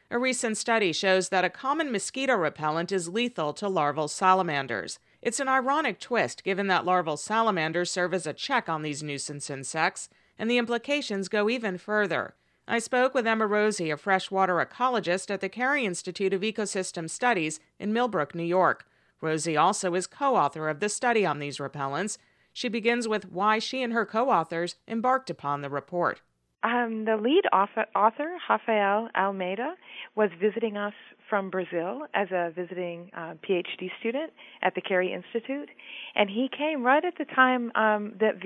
A recent study shows that a common mosquito repellent is lethal to larval salamanders. It's an ironic twist given that larval salamanders serve as a check on these nuisance insects, and the implications go even further. I spoke with Emma Rosie, a freshwater ecologist at the Carey Institute of Ecosystem Studies in Millbrook, New York. Rosie also is co-author of the study on these repellents. She begins with why she and her co-authors embarked upon the report. The lead author, Rafael Almeida, was visiting us from Brazil as a visiting PhD student at the Carey Institute, and he came right at the time that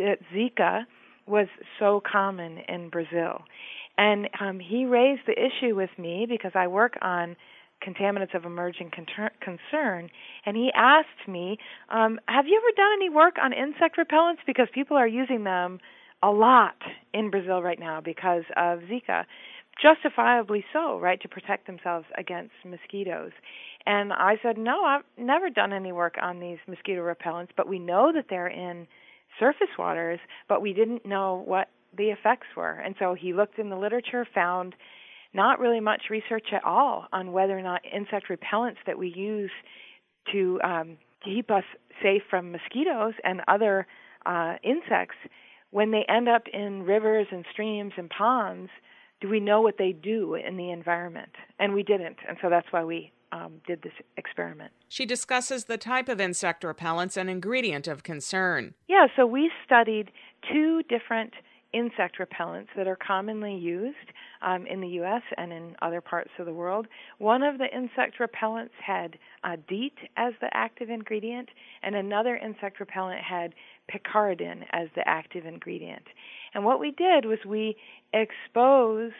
Zika was so common in Brazil. And he raised the issue with me because I work on contaminants of emerging concern, and he asked me, have you ever done any work on insect repellents? Because people are using them a lot in Brazil right now because of Zika, justifiably so, right, to protect themselves against mosquitoes. And I said, no, I've never done any work on these mosquito repellents, but we know that they're in surface waters, but we didn't know what the effects were. And so he looked in the literature, found not really much research at all on whether or not insect repellents that we use to keep us safe from mosquitoes and other insects, when they end up in rivers and streams and ponds, do we know what they do in the environment? And we didn't, and so that's why we did this experiment. She discusses the type of insect repellents and ingredient of concern. Yeah, so we studied 2 different insect repellents that are commonly used in the U.S. and in other parts of the world. One of the insect repellents had DEET as the active ingredient, and another insect repellent had picaridin as the active ingredient. And what we did was we exposed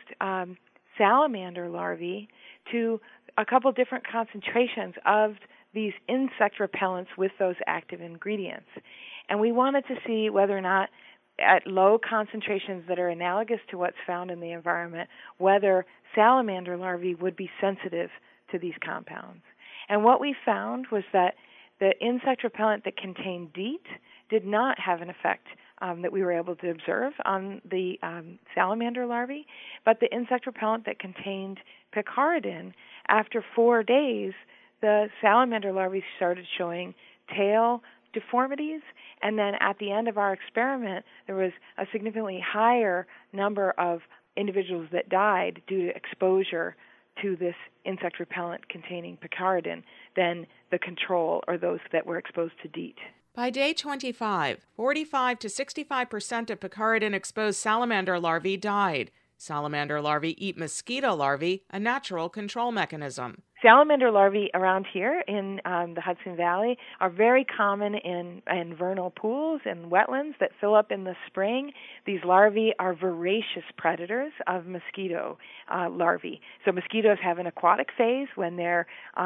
salamander larvae to a couple different concentrations of these insect repellents with those active ingredients. And we wanted to see whether or not at low concentrations that are analogous to what's found in the environment, whether salamander larvae would be sensitive to these compounds. And what we found was that the insect repellent that contained DEET did not have an effect that we were able to observe on the salamander larvae, but the insect repellent that contained picaridin, after 4 days, the salamander larvae started showing tail deformities, and then at the end of our experiment, there was a significantly higher number of individuals that died due to exposure to this insect repellent containing picaridin than the control or those that were exposed to DEET. By day 25, 45 to 65% of picaridin-exposed salamander larvae died. Salamander larvae eat mosquito larvae, a natural control mechanism. Salamander larvae around here in the Hudson Valley are very common in vernal pools and wetlands that fill up in the spring. These larvae are voracious predators of mosquito larvae. So mosquitoes have an aquatic phase when they're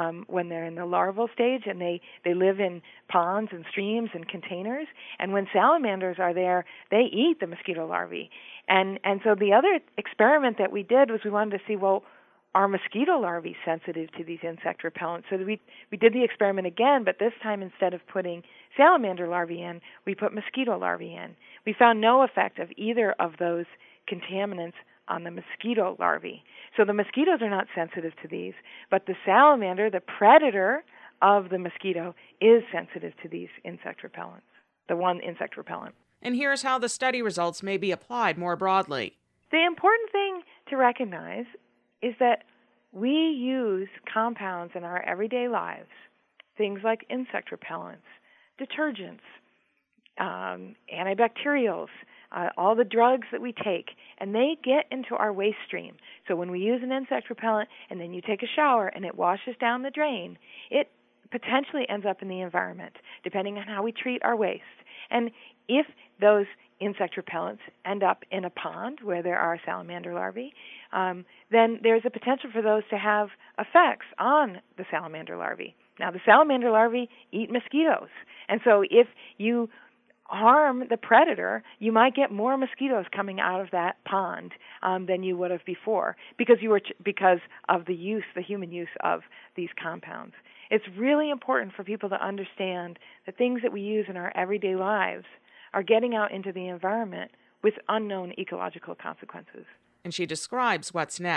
in the larval stage, and they live in ponds and streams and containers. And when salamanders are there, they eat the mosquito larvae. And so the other experiment that we did was we wanted to see, well, are mosquito larvae sensitive to these insect repellents? So we did the experiment again, but this time instead of putting salamander larvae in, we put mosquito larvae in. We found no effect of either of those contaminants on the mosquito larvae. So the mosquitoes are not sensitive to these, but the salamander, the predator of the mosquito, is sensitive to these insect repellents, the one insect repellent. And here's how the study results may be applied more broadly. The important thing to recognize is that we use compounds in our everyday lives, things like insect repellents, detergents, antibacterials, all the drugs that we take, and they get into our waste stream. So when we use an insect repellent and then you take a shower and it washes down the drain, it potentially ends up in the environment, depending on how we treat our waste. And if those insect repellents end up in a pond where there are salamander larvae, then there's a potential for those to have effects on the salamander larvae. Now, the salamander larvae eat mosquitoes, and so if you harm the predator, you might get more mosquitoes coming out of that pond than you would have before because of the human use of these compounds. It's really important for people to understand the things that we use in our everyday lives are getting out into the environment with unknown ecological consequences. And she describes what's next.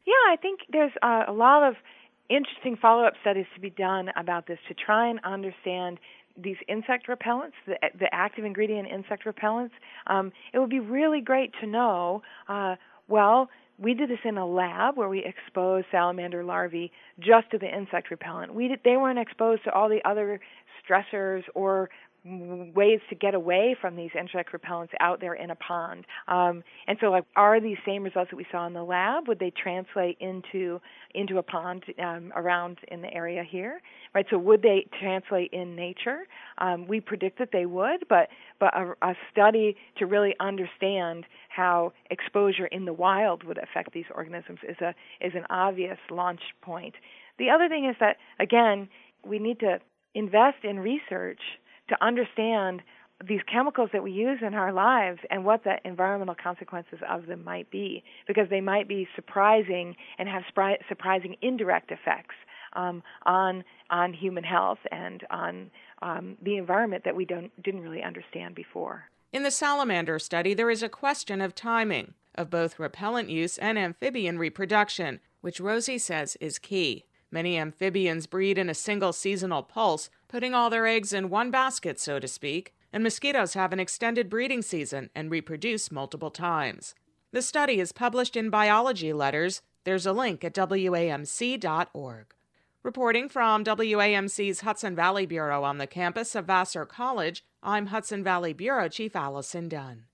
Yeah, I think there's a lot of interesting follow-up studies to be done about this to try and understand these insect repellents, the active ingredient insect repellents. It would be really great to know, well, we did this in a lab where we exposed salamander larvae just to the insect repellent. They weren't exposed to all the other stressors or ways to get away from these insect repellents out there in a pond. And so, like, are these same results that we saw in the lab, would they translate into a pond around in the area here? Right. So, would they translate in nature? We predict that they would, but a study to really understand how exposure in the wild would affect these organisms is an obvious launch point. The other thing is that, again, we need to invest in research to understand these chemicals that we use in our lives and what the environmental consequences of them might be, because they might be surprising and have surprising indirect effects on human health and on the environment that we didn't really understand before. In the salamander study, there is a question of timing of both repellent use and amphibian reproduction, which Rosie says is key. Many amphibians breed in a single seasonal pulse, putting all their eggs in one basket, so to speak, and mosquitoes have an extended breeding season and reproduce multiple times. The study is published in Biology Letters. There's a link at WAMC.org. Reporting from WAMC's Hudson Valley Bureau on the campus of Vassar College, I'm Hudson Valley Bureau Chief Allison Dunn.